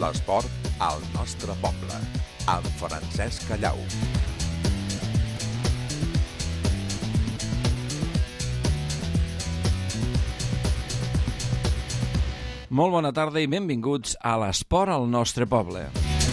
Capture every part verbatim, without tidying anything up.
L'esport al nostre poble, amb Francesc Callau. Molt bona tarda i benvinguts a l'esport al nostre poble.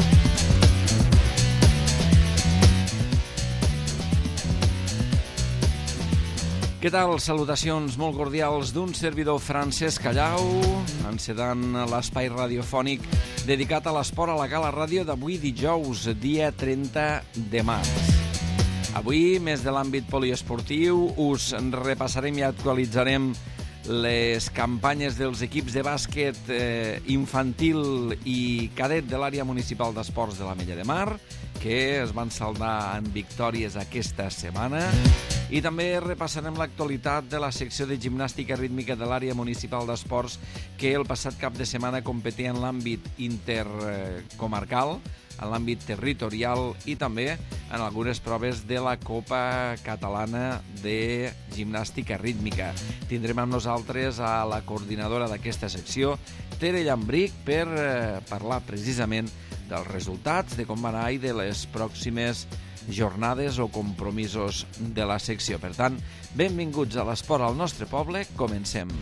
Què tal? Salutacions molt cordials d'un servidor Francesc Callau, encedant l'espai radiofònic dedicat a l'esport a la Gala Ràdio d'avui dijous, dia trenta de març. Avui, més de l'àmbit poliesportiu, us repassarem i actualitzarem les campanyes dels equips de bàsquet eh, infantil i cadet de l'àrea municipal d'esports de l'Ametlla de Mar, que es van saldar en victòries aquesta setmana. I també repassarem l'actualitat de la secció de gimnàstica rítmica de l'àrea municipal d'esports, que el passat cap de setmana competia en l'àmbit intercomarcal, en l'àmbit territorial i també en algunes proves de la Copa Catalana de Gimnàstica Rítmica. Tindrem amb nosaltres a la coordinadora d'aquesta secció, Tere Llambric, per eh, parlar precisament dels resultats, de com va anar i de les pròximes jornades o compromisos de la secció. Per tant, benvinguts a l'esport al nostre poble, comencem.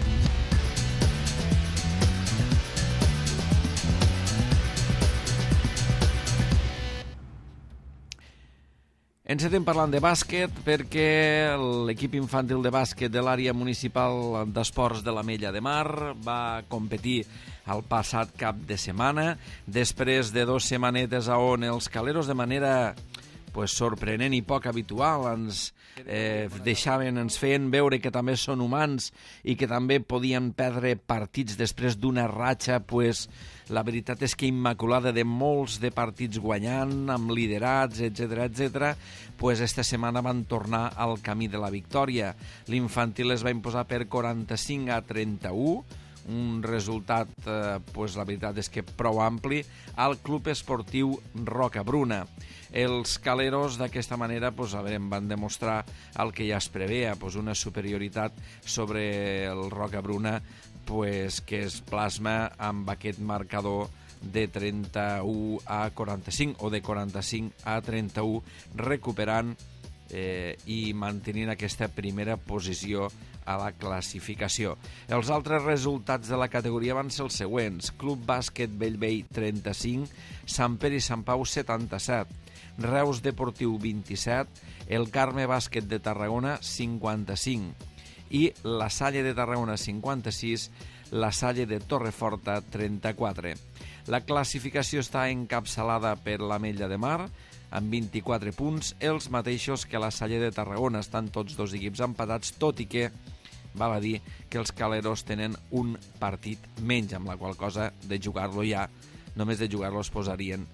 Encetem parlant de bàsquet perquè l'equip infantil de bàsquet de l'àrea municipal d'esports de l'Ametlla de Mar va competir el passat cap de setmana, després de dues setmanetes on els caleros de manera pues, sorprenent i poc habitual ens eh, deixaven, ens feien veure que també són humans i que també podien perdre partits després d'una ratxa, pues, la veritat és que immaculada de molts de partits guanyant, amb liderats, etcètera, etcètera, pues esta setmana van tornar al camí de la victòria. L'infantil es va imposar per quaranta-cinc a trenta-u, un resultat, eh, pues la veritat és que prou ampli, al Club Esportiu Rocabruna. Els caleros d'aquesta manera pues, a veure, van demostrar el que ja es preveia, pues, una superioritat sobre el Rocabruna pues, que es plasma amb aquest marcador de trenta-u a quaranta-cinc o de quaranta-cinc a trenta-u, recuperant eh, i mantenint aquesta primera posició a la classificació. Els altres resultats de la categoria van ser els següents: Club Bàsquet Bellvei trenta-cinc, Sant Pere i Sant Pau setanta-set, Reus Deportiu vint-i-set, el Carme Bàsquet de Tarragona cinquanta-cinc i la Salle de Tarragona cinquanta-sis, la Salle de Torreforta trenta-quatre. La classificació està encapçalada per l'Ametlla de Mar, amb vint-i-quatre punts, els mateixos que la Salle de Tarragona. Estan tots dos equips empatats, tot i que val a dir que els caleros tenen un partit menys, amb la qual cosa de jugar-lo ja, només de jugar-lo es posarien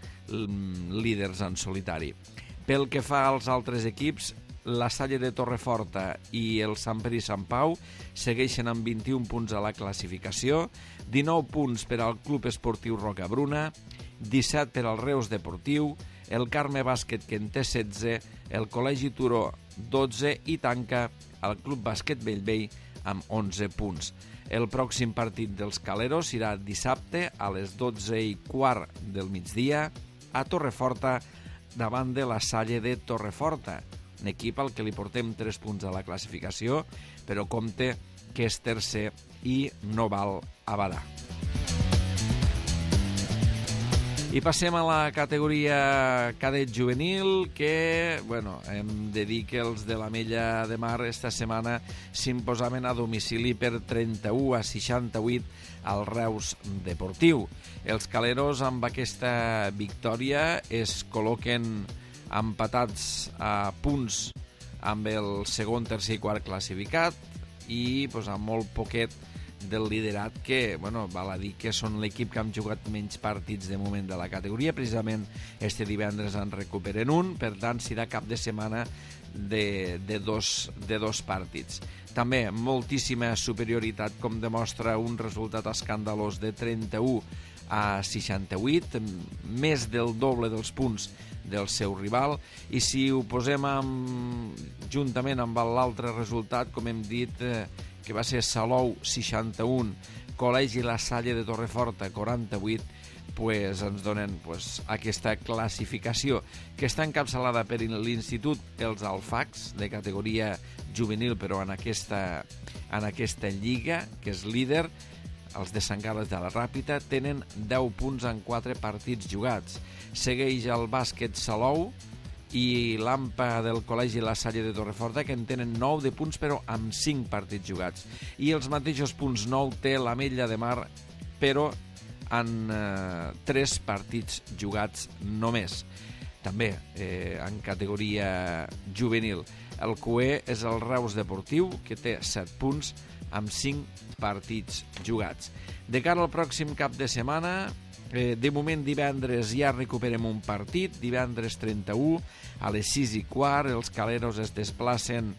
líders en solitari. Pel que fa als altres equips, la Salle de Torreforta i el Sant Pere i Sant Pau segueixen amb vint-i-un punts a la classificació, dinou punts per al Club Esportiu Rocabruna, disset per al Reus Deportiu, el Carme Bàsquet, que en té setze, el Col·legi Turó dotze i tanca el Club Bàsquet Bellvei amb onze punts. El pròxim partit dels caleros serà dissabte a les dotze i quart del migdia a Torreforta davant de la Salle de Torreforta, un equip al que li portem tres punts a la classificació, però compte que és tercer i no val a badar. I passem a la categoria cadet juvenil, que, bueno, hem de dir que els de l'Ametlla de Mar esta setmana s'imposaven a domicili per trenta-u a seixanta-vuit al Reus Deportiu. Els caleros amb aquesta victòria es col·loquen empatats a punts amb el segon, tercer i quart classificat i pues, amb molt poquet del liderat, que, bueno, val a dir que són l'equip que han jugat menys partits de moment de la categoria. Precisament este divendres en recuperen un, per tant serà cap de setmana de, de, dos, de dos partits. També moltíssima superioritat, com demostra un resultat escandalós de trenta-u a seixanta-vuit, més del doble dels punts del seu rival, i si ho posem amb, juntament amb l'altre resultat, com hem dit, eh, que va ser Salou seixanta-un, Col·legi La Salle de Torreforta quaranta-vuit, pues, ens donen pues, aquesta classificació que està encapçalada per l'Institut Els Alfacs, de categoria juvenil, però en aquesta, en aquesta lliga, que és líder. Els de Sant Carles de la Ràpita tenen deu punts en quatre partits jugats. Segueix el bàsquet Salou i l'Ampa del Col·legi La Salle de Torreforta, que en tenen nou de punts, però amb cinc partits jugats. I els mateixos punts nou té l'Ametlla de Mar, però en eh, tres partits jugats només. També eh, en categoria juvenil. El cuer és el Reus Deportiu, que té set punts amb cinc partits jugats. De cara al pròxim cap de setmana, eh, de moment divendres ja recuperem un partit, divendres trenta-u a les sis i quart els caleros es desplacen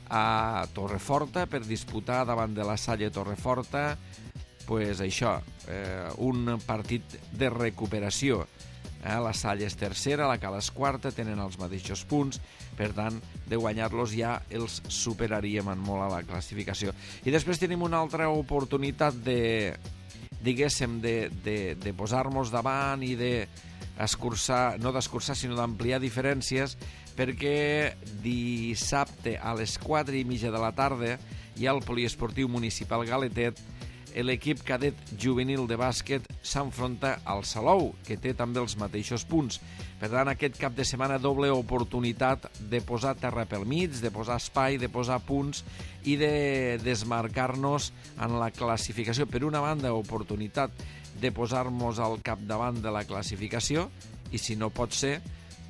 a Torreforta per disputar davant de la Salle Torreforta pues això, eh, un partit de recuperació. Eh, la Salle és tercera, la Cala és quarta, tenen els mateixos punts, per tant, de guanyar-los ja els superaríem en molt a la classificació. I després tenim una altra oportunitat de, diguéssim, de, de, de posar-nos davant i d'escurçar, no d'escurçar, sinó d'ampliar diferències, perquè dissabte a les quatre i mitja de la tarda hi ha el poliesportiu municipal Galetet. L'equip cadet juvenil de bàsquet s'enfronta al Salou, que té també els mateixos punts. Per tant, aquest cap de setmana doble oportunitat de posar terra pel mig, de posar espai, de posar punts i de desmarcar-nos en la classificació. Per una banda, oportunitat de posar-nos al capdavant de la classificació i, si no pot ser,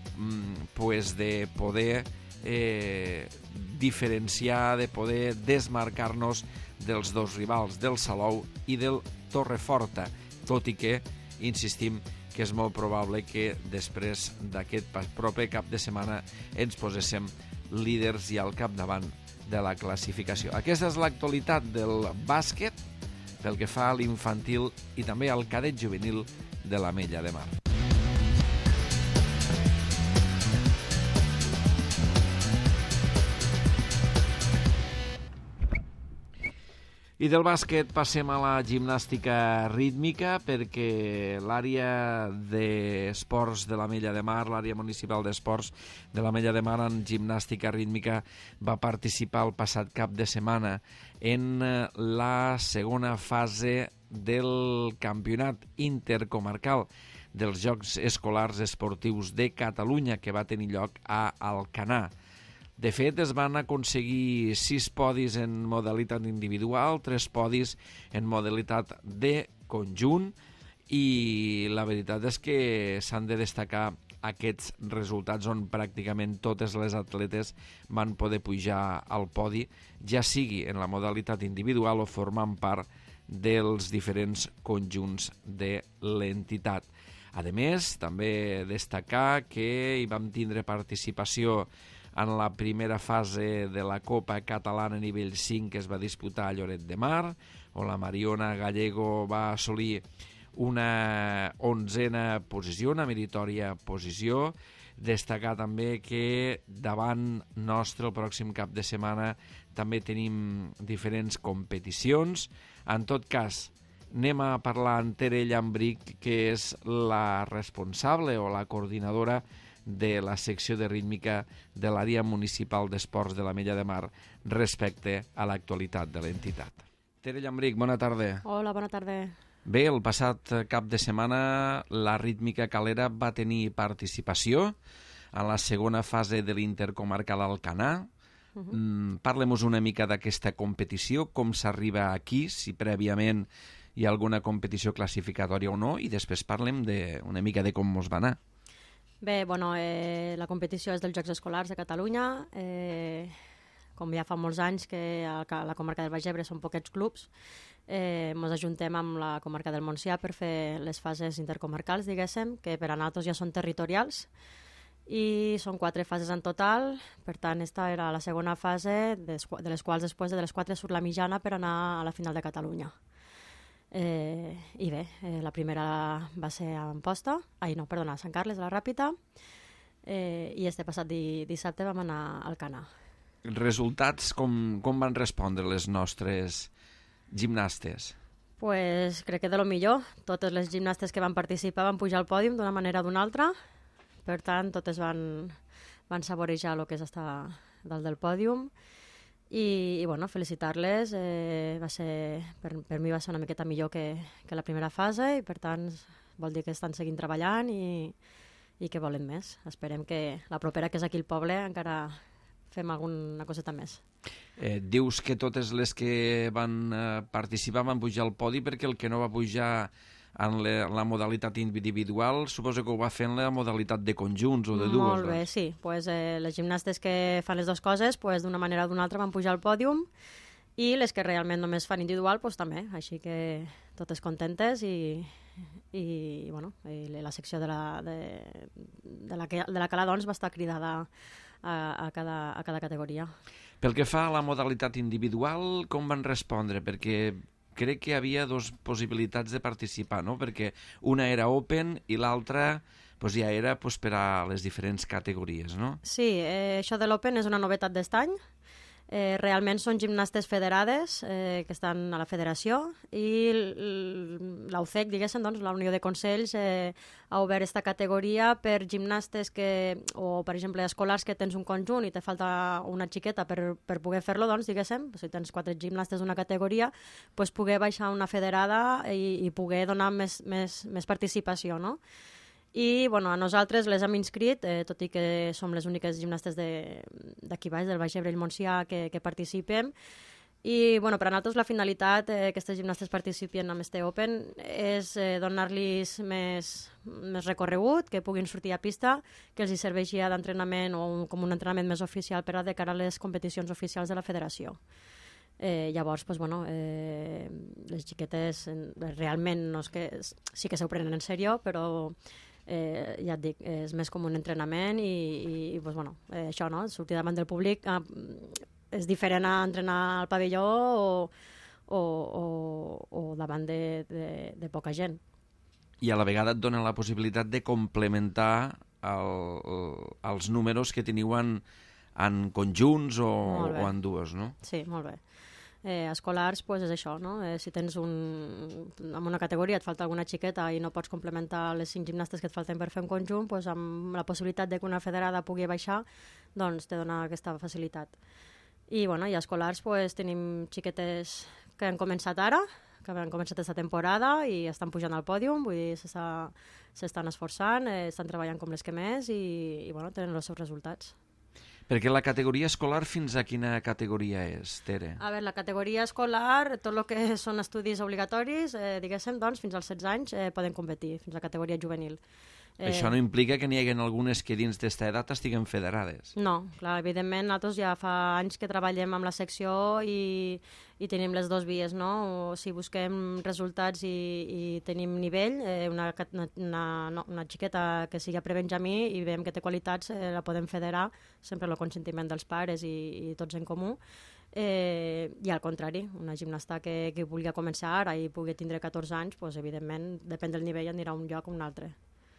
pues de poder eh, diferenciar, de poder desmarcar-nos dels dos rivals, del Salou i del Torreforta, tot i que, insistim, que és molt probable que després d'aquest proper cap de setmana ens poséssim líders i al capdavant de la classificació. Aquesta és l'actualitat del bàsquet pel que fa a l'infantil i també al cadet juvenil de l'Ametlla de Mar. I del bàsquet passem a la gimnàstica rítmica, perquè l'àrea d'esports de l'Ametlla de Mar, l'àrea municipal d'esports de l'Ametlla de Mar en gimnàstica rítmica va participar el passat cap de setmana en la segona fase del campionat intercomarcal dels Jocs Escolars Esportius de Catalunya, que va tenir lloc a Alcanar. De fet, es van aconseguir sis podis en modalitat individual, tres podis en modalitat de conjunt, i la veritat és que s'han de destacar aquests resultats on pràcticament totes les atletes van poder pujar al podi, ja sigui en la modalitat individual o formant part dels diferents conjunts de l'entitat. A més, també destacar que hi vam tindre participació en la primera fase de la Copa Catalana nivell cinc que es va disputar a Lloret de Mar, on la Mariona Gallego va assolir una onzena posició, una meritòria posició. Destacar també que davant nostre el pròxim cap de setmana també tenim diferents competicions. En tot cas, anem a parlar amb Tere Llambric, que és la responsable o la coordinadora de la secció de rítmica de l'àrea municipal d'esports de l'Ametlla de Mar respecte a l'actualitat de l'entitat. Tere Llambric, bona tarda. Hola, bona tarda. Bé, el passat cap de setmana la rítmica calera va tenir participació en la segona fase de l'intercomarcal Alcanar. Uh -huh. mm, Parlem-nos una mica d'aquesta competició, com s'arriba aquí, si prèviament hi ha alguna competició classificatòria o no, i després parlem de, una mica de com mos va anar. Bé, bueno, eh, la competició és dels Jocs Escolars de Catalunya. Eh, com ja fa molts anys que a la comarca del Baix Ebre són poquets clubs, eh, ens ajuntem amb la comarca del Montsià per fer les fases intercomarcals, diguéssim, que per a nosaltres ja són territorials, i són quatre fases en total. Per tant, esta era la segona fase, de les quals després de les quatre surt la mitjana per anar a la final de Catalunya. Eh, I bé, eh, la primera va ser a Amposta, ai no, perdona, a Sant Carles de la Ràpita, eh, i este passat di, dissabte vam anar al Alcanar. Resultats, com, com van respondre les nostres gimnastes? Pues crec que de lo millor. Totes les gimnastes que van participar van pujar al pòdium d'una manera o d'una altra. Per tant, totes van, van saborejar el que és estar dalt del pòdium. I, i bueno, felicitar-les. Eh, va ser, per, per mi va ser una miqueta millor que, que la primera fase i, per tant, vol dir que estan seguint treballant i, i que volen més. Esperem que la propera, que és aquí al poble, encara fem alguna coseta més. Eh, dius que totes les que van eh, participar van pujar al podi perquè el que no va pujar en la, la modalitat individual suposo que ho va fer en la modalitat de conjunts o de dues. Molt bé, doncs. sí. Pues, eh, les gimnastes que fan les dues coses pues, d'una manera o d'una altra van pujar al pòdium i les que realment només fan individual pues, també. Així que totes contentes i, i, bueno, i la secció de la, de, de la, que, de la Cala doncs, va estar cridada a, a, cada, a cada categoria. Pel que fa a la modalitat individual, com van respondre? Perquè crec que hi havia dues possibilitats de participar, no? Perquè una era open i l'altra pues, ja era pues, per a les diferents categories, no? Sí, eh, això de l'open és una novetat d'est any. Eh, realment són gimnastes federades eh, que estan a la federació i l'A U C E C, diguéssim, doncs, la Unió de Consells, eh, ha obert aquesta categoria per gimnastes que, o per exemple escolars que tens un conjunt i te falta una xiqueta per, per poder fer-lo, doncs, diguéssim, si tens quatre gimnastes d'una categoria, pues, poder baixar una federada i, i poder donar més, més, més participació, no? I bueno, a nosaltres les hem inscrit, eh, tot i que som les úniques gimnastes d'aquí baix, del Baix Ebre i el Montsià, que, que participem. I bueno, per a nosaltres la finalitat eh, que aquestes gimnastes participin amb este Open és eh, donar-los més, més recorregut, que puguin sortir a pista, que els hi serveixi d'entrenament o un, com un entrenament més oficial per a de cara a les competicions oficials de la federació. Eh, llavors, pues, bueno, eh, les xiquetes eh, realment no és que, sí que s'ho prenen en sèrio, però eh, ja et dic, és més com un entrenament i, i, i pues, bueno, eh, això, no? Sortir davant del públic eh, és diferent a entrenar al pavelló o, o, o, o davant de, de, de poca gent. I a la vegada et donen la possibilitat de complementar el, el, els números que teniu en, en conjunts o, o en dues, no? Sí, molt bé. Eh, escolars, pues és això, no? Eh, si tens un... en una categoria et falta alguna xiqueta i no pots complementar les cinc gimnastes que et falten per fer un conjunt, pues amb la possibilitat de que una federada pugui baixar, doncs te dona aquesta facilitat. I, bueno, i escolars, pues tenim xiquetes que han començat ara, que han començat aquesta temporada i estan pujant al pòdium, vull dir, s'estan esforçant, eh, estan treballant com les que més i, i bueno, tenen els seus resultats. Perquè la categoria escolar fins a quina categoria és, Tere? A veure, la categoria escolar, tot el que són estudis obligatoris, eh, diguéssim, doncs, fins als setze anys eh, poden competir, fins a la categoria juvenil. Eh... Això no implica que n'hi hagi algunes que dins d'esta edat estiguen federades. No, clar, evidentment, nosaltres ja fa anys que treballem amb la secció i, i tenim les dues vies, no? O si busquem resultats i, i tenim nivell, eh, una, una, no, una xiqueta que sigui a prebenjamí i veiem que té qualitats, eh, la podem federar, sempre amb el consentiment dels pares i, i tots en comú. Eh, I al contrari, una gimnasta que, que vulgui començar ara i pugui tindre catorze anys, doncs, evidentment, depèn del nivell, anirà a un lloc o un altre.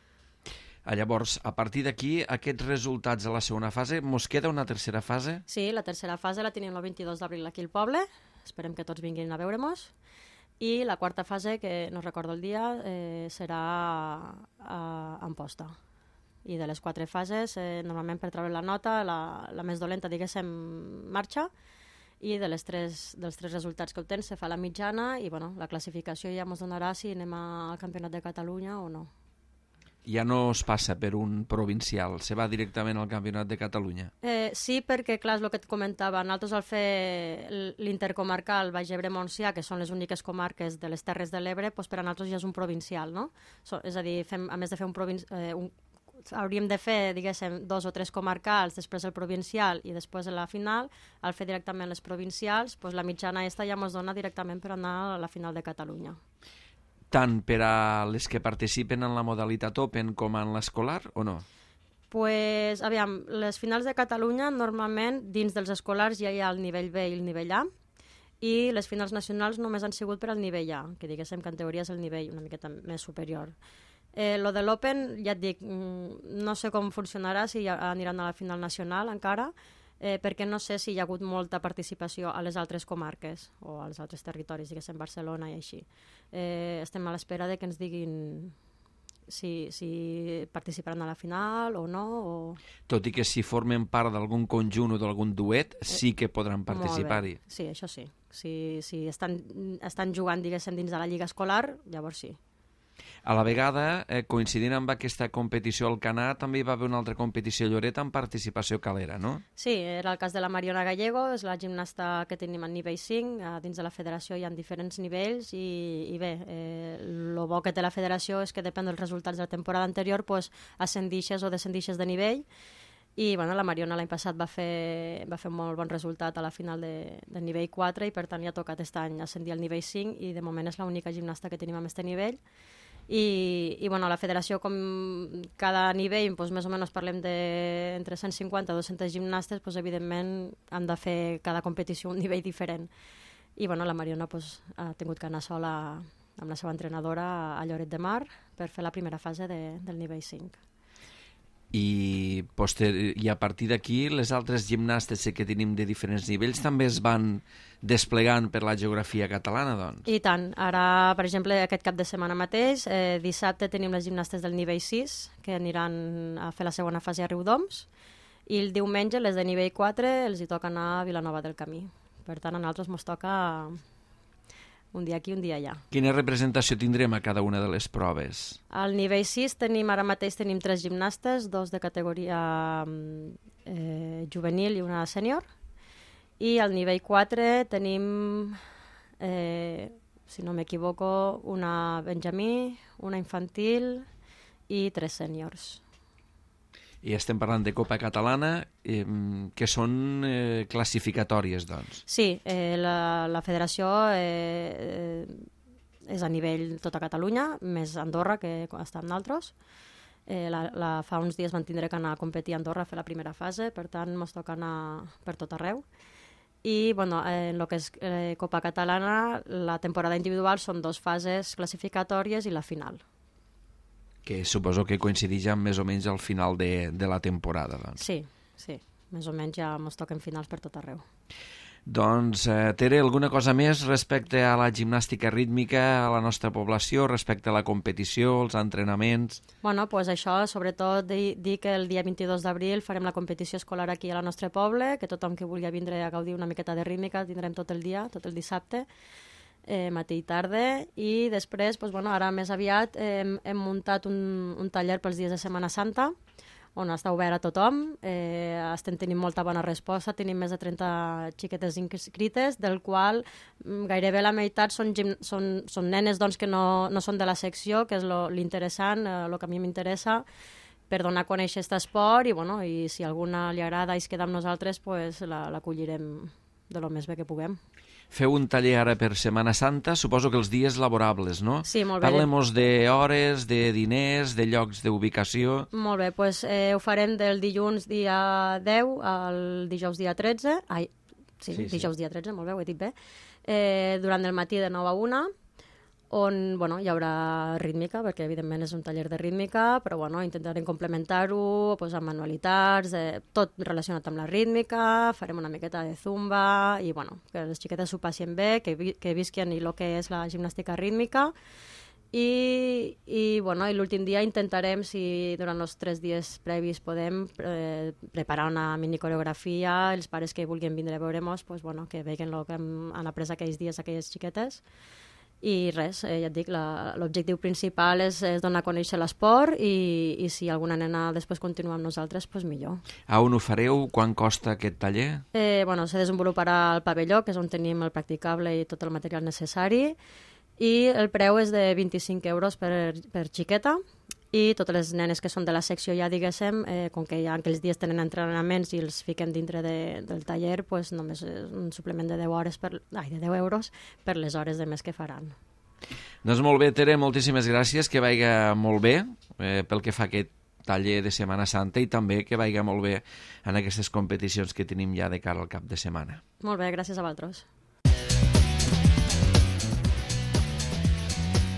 Llavors, a partir d'aquí, aquests resultats a la segona fase, mos queda una tercera fase? Sí, la tercera fase la tenim el vint-i-dos d'abril aquí al poble, esperem que tots vinguin a veure-mos, i la quarta fase, que no recordo el dia, eh, serà a, a Amposta. I de les quatre fases, eh, normalment per treure la nota, la, la més dolenta, diguéssim, marxa, i de les tres, dels tres resultats que obtens se fa la mitjana i bueno, la classificació ja ens donarà si anem al Campionat de Catalunya o no. Ja no es passa per un provincial, se va directament al Campionat de Catalunya. Eh, sí, perquè, clar, és el que et comentava, nosaltres al fer l'intercomarcal Baix Ebre-Montsià, que són les úniques comarques de les Terres de l'Ebre, doncs per a nosaltres ja és un provincial, no? So, és a dir, fem, a més de fer un provincial... Eh, un, hauríem de fer, diguéssim, dos o tres comarcals, després el provincial i després la final. Al fer directament les provincials, doncs la mitjana aquesta ja ens dona directament per anar a la final de Catalunya. Tant per a les que participen en la modalitat Open com en l'escolar, o no? Pues, aviam, les finals de Catalunya normalment dins dels escolars ja hi ha el nivell B i el nivell A, i les finals nacionals només han sigut per al nivell A, que diguéssim que en teoria és el nivell una miqueta més superior. Eh, lo de l'Open, ja et dic, no sé com funcionarà, si aniran a la final nacional encara, eh, perquè no sé si hi ha hagut molta participació a les altres comarques o als altres territoris, diguéssim, Barcelona i així. Eh, estem a l'espera de que ens diguin si, si participaran a la final o no. O... Tot i que si formen part d'algun conjunt o d'algun duet, sí que podran participar-hi. Sí, això sí. Si, si estan, estan jugant, diguéssim, dins de la lliga escolar, llavors sí. A la vegada, eh, coincidint amb aquesta competició al Canà, també hi va haver una altra competició a Lloret amb participació calera, no? Sí, era el cas de la Mariona Gallego, és la gimnasta que tenim al nivell cinc, eh, dins de la federació hi ha diferents nivells i, i bé, el eh, bo que té la federació és que depèn dels resultats de la temporada anterior, pues, ascendixes o descendixes de nivell. I bueno, la Mariona l'any passat va fer, va fer un molt bon resultat a la final de, de nivell quatre i per tant ja ha tocat aquest any ascendir al nivell cinc i de moment és l'única gimnasta que tenim amb aquest nivell. I, i bueno, la federació, com cada nivell, doncs, més o menys parlem de entre cent cinquanta i dues-centes gimnastes, doncs, evidentment han de fer cada competició un nivell diferent. I bueno, la Mariona doncs, ha tingut que anar sola amb la seva entrenadora a Lloret de Mar per fer la primera fase de, del nivell cinc. I, poster... I a partir d'aquí les altres gimnastes que tenim de diferents nivells també es van desplegant per la geografia catalana, doncs? I tant. Ara, per exemple, aquest cap de setmana mateix, eh, dissabte tenim les gimnastes del nivell sis que aniran a fer la segona fase a Riudoms i el diumenge les de nivell quatre els hi toca anar a Vilanova del Camí. Per tant, a nosaltres ens toca un dia aquí, un dia allà. Quina representació tindrem a cada una de les proves? Al nivell sis tenim, ara mateix tenim tres gimnastes, dos de categoria eh, juvenil i una sènior, i al nivell quatre tenim, eh, si no m'equivoco, una benjamí, una infantil i tres sèniors. I estem parlant de Copa Catalana, eh, que són eh, classificatòries, doncs. Sí, eh, la, la federació eh, eh, és a nivell tota Catalunya, més Andorra, que està amb nosaltres. Eh, la, la, fa uns dies van tindre que anar a competir a Andorra a fer la primera fase, per tant, ens toca anar per tot arreu. I, bueno, eh, en el que és eh, Copa Catalana, la temporada individual són dues fases classificatòries i la final. Que suposo que coincideix amb més o menys al final de, de la temporada. Doncs. Sí, sí. Més o menys ja ens toquen finals per tot arreu. Doncs, eh, Tere, alguna cosa més respecte a la gimnàstica rítmica a la nostra població, respecte a la competició, els entrenaments? Bueno, doncs pues això, sobretot dir, dir que el dia vint-i-dos d'abril farem la competició escolar aquí al nostre poble, que tothom que vulgui vindre a gaudir una miqueta de rítmica tindrem tot el dia, tot el dissabte, Eh, matí i tarda, i després, doncs, bueno, ara més aviat eh, hem, hem muntat un, un taller pels dies de Setmana Santa, on està obert a tothom, eh, estem tenint molta bona resposta, tenim més de trenta xiquetes inscrites, del qual gairebé la meitat són, gim, són, són nenes doncs, que no, no són de la secció, que és l'interessant, el eh, que a mi m'interessa, per donar a conèixer aquest esport, i, bueno, i si a alguna li agrada i es queda amb nosaltres, pues, l'acollirem de lo més bé que puguem. Feu un taller ara per Setmana Santa, suposo que els dies laborables, no? Sí, molt bé. Parlem-nos d'hores, de diners, de llocs d'ubicació. Molt bé, doncs eh, ho farem del dilluns dia deu al dijous dia tretze. Ai, sí, sí dijous sí. dia tretze, molt bé, ho he dit bé. Eh, durant el matí de nou a una, on bueno, hi haurà rítmica, perquè evidentment és un taller de rítmica, però bueno, intentarem complementar-ho pues, amb manualitats, eh, tot relacionat amb la rítmica, farem una miqueta de zumba, i bueno, que les xiquetes s'ho passin bé, que, vi que visquin el que és la gimnàstica rítmica, i, i, bueno, i l'últim dia intentarem, si durant els tres dies previs podem eh, preparar una mini coreografia, els pares que vulguin vindre a veure-nos, pues, bueno, que vegin el que hem, han après aquells dies aquelles xiquetes. I res, eh, ja et dic, l'objectiu principal és, és donar a conèixer l'esport, i, i si alguna nena després continua amb nosaltres, doncs millor. A on ho fareu? Quan costa aquest taller? Eh, bueno, se desenvoluparà al pavelló, que és on tenim el practicable i tot el material necessari, i el preu és de vint-i-cinc euros per, per xiqueta, i totes les nenes que són de la secció ja, diguéssim, eh, com que ja aquells dies tenen entrenaments i els fiquem dintre de, del taller, pues només un suplement de deu hores per, ai, de deu euros per les hores de més que faran. Doncs molt bé, Tere, moltíssimes gràcies, que vaiga molt bé eh, pel que fa a aquest taller de Setmana Santa, i també que vaiga molt bé en aquestes competicions que tenim ja de cara al cap de setmana. Molt bé, gràcies a vosaltres.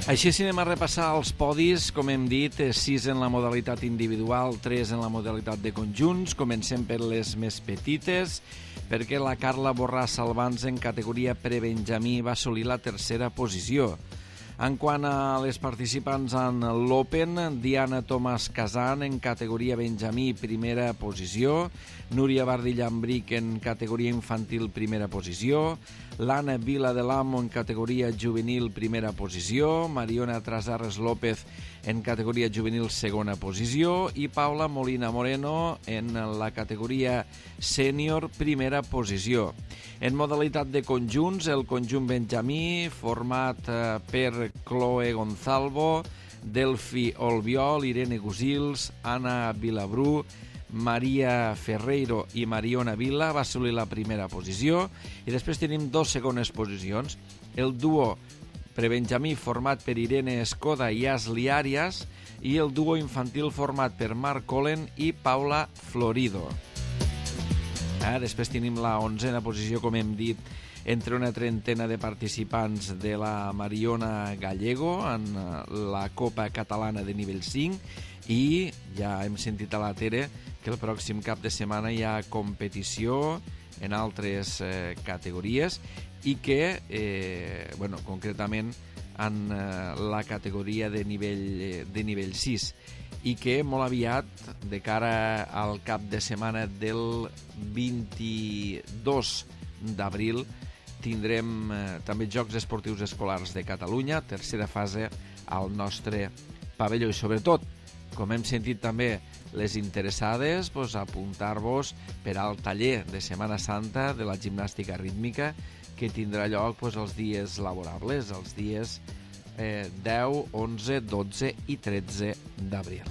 Així, si anem a repassar els podis, com hem dit, sis en la modalitat individual, tres en la modalitat de conjunts. Comencem per les més petites, perquè la Carla Borràs Salvans en categoria prebenjamí va assolir la tercera posició. En quant a les participants en l'Open, Diana Tomàs Casan en categoria benjamí, primera posició, Núria Bardillambric en categoria infantil, primera posició, l'Anna Vila de l'Amo en categoria juvenil, primera posició, Mariona Trasares López en categoria juvenil, segona posició, i Paula Molina Moreno en la categoria sènior, primera posició. En modalitat de conjunts, el conjunt benjamí, format per Chloe Gonzalvo, Delphi Olbiol, Irene Gusils, Anna Vilabrú, Maria Ferreiro i Mariona Vila, va assolir la primera posició, i després tenim dos segones posicions. El duo prebenjamí format per Irene Escoda i Asli Arias, i el duo infantil format per Marc Colen i Paula Florido. Ah, després tenim la onzena posició, com hem dit, entre una trentena de participants de la Mariona Gallego en la Copa Catalana de nivell cinc, i ja hem sentit a la Tere que el pròxim cap de setmana hi ha competició en altres eh, categories, i que, eh, bueno, concretament en eh, la categoria de nivell, eh, de nivell sis, i que molt aviat, de cara al cap de setmana del vint-i-dos d'abril, tindrem eh, també Jocs Esportius Escolars de Catalunya, tercera fase al nostre pavelló, i sobretot, com hem sentit també les interessades, doncs, apuntar-vos per al taller de Setmana Santa de la gimnàstica rítmica, que tindrà lloc doncs, els dies laborables, els dies eh, deu, onze, dotze i tretze d'abril.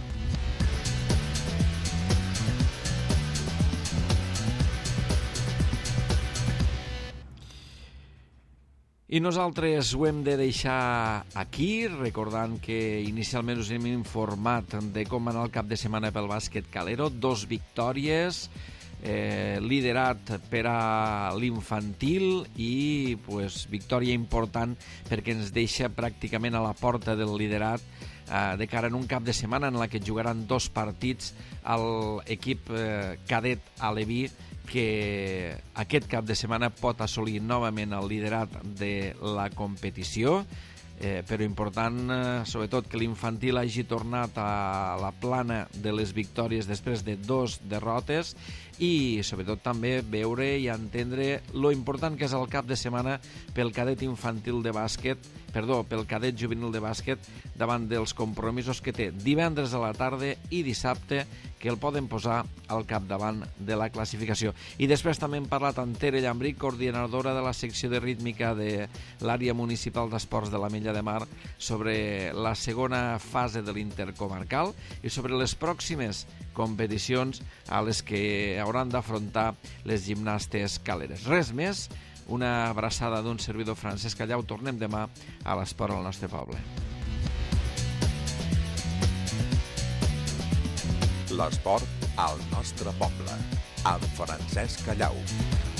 I nosaltres ho hem de deixar aquí, recordant que inicialment us hem informat de com va anar el cap de setmana pel bàsquet calero. Dos victòries, eh, liderat per a l'infantil, i pues, victòria important perquè ens deixa pràcticament a la porta del liderat eh, de cara en un cap de setmana en la que jugaran dos partits a l'equip eh, cadet aleví, que aquest cap de setmana pot assolir novament el liderat de la competició, eh, però important, eh, sobretot, que l'infantil hagi tornat a la plana de les victòries després de dos derrotes, i sobretot també veure i entendre lo important que és el cap de setmana pel cadet infantil de bàsquet, perdó, pel cadet juvenil de bàsquet, davant dels compromisos que té divendres a la tarda i dissabte, que el poden posar al capdavant de la classificació. I després també hem parlat amb Tere Llambric, coordinadora de la secció de rítmica de l'àrea municipal d'esports de l'Ametlla de Mar, sobre la segona fase de l'intercomarcal i sobre les pròximes competicions a les que hauran d'afrontar les gimnastes caleres. Res més, una abraçada d'un servidor, Francesc Callau. Tornem demà a l'esport al nostre poble. L'esport al nostre poble, amb Francesc Callau.